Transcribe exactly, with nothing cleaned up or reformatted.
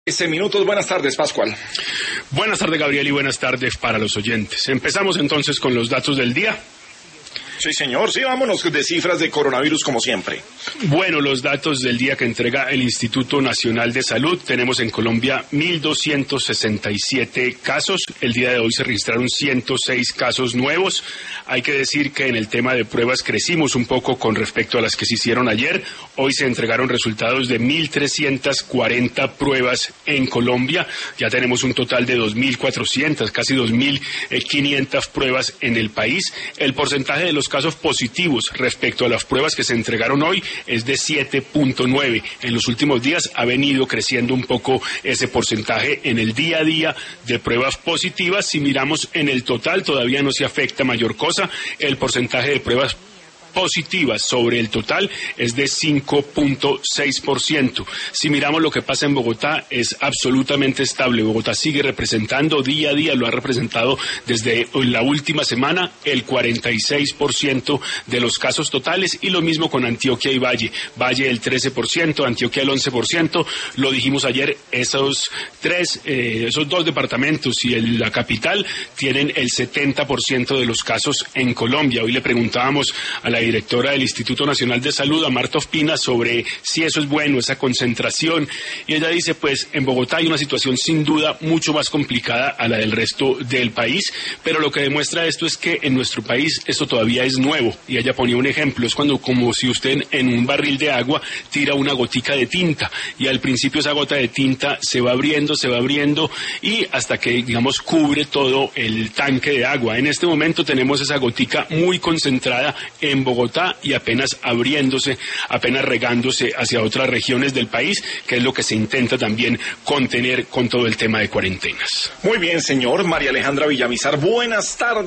Este minutos, buenas tardes, Pascual. Buenas tardes, Gabriel, y buenas tardes para los oyentes. Empezamos entonces con los datos del día. Sí, señor, sí, vámonos de cifras de coronavirus como siempre. Bueno, los datos del día que entrega el Instituto Nacional de Salud. Tenemos en Colombia mil doscientos sesenta y siete casos. El día de hoy se registraron ciento seis casos nuevos. Hay que decir que en el tema de pruebas crecimos un poco con respecto a las que se hicieron ayer. Hoy se entregaron resultados de mil trescientas cuarenta pruebas en Colombia. Ya tenemos un total de dos mil cuatrocientas, casi dos mil quinientas pruebas en el país. El porcentaje de los casos positivos respecto a las pruebas que se entregaron hoy es de siete punto nueve. En los últimos días ha venido creciendo un poco ese porcentaje en el día a día de pruebas positivas. Si miramos en el total, todavía no se afecta mayor cosa. El porcentaje de pruebas positivas sobre el total es de cinco punto seis por ciento. Si miramos lo que pasa en Bogotá, es absolutamente estable. Bogotá sigue representando día a día, lo ha representado desde la última semana, el cuarenta y seis por ciento de los casos totales, y lo mismo con Antioquia y Valle. Valle el trece por ciento, Antioquia el once por ciento. Lo dijimos ayer, esos tres, eh, esos dos departamentos y el, la capital tienen el setenta por ciento de los casos en Colombia. Hoy le preguntábamos a la directora del Instituto Nacional de Salud, a Marta Ospina, sobre si eso es bueno, esa concentración, y ella dice, pues en Bogotá hay una situación sin duda mucho más complicada a la del resto del país, pero lo que demuestra esto es que en nuestro país esto todavía es nuevo, y ella ponía un ejemplo, es cuando como si usted en un barril de agua tira una gotica de tinta, y al principio esa gota de tinta se va abriendo, se va abriendo, y hasta que, digamos, cubre todo el tanque de agua. En este momento tenemos esa gotica muy concentrada en Bogotá, Bogotá y apenas abriéndose, apenas regándose hacia otras regiones del país, que es lo que se intenta también contener con todo el tema de cuarentenas. Muy bien, señor. María Alejandra Villamizar, buenas tardes.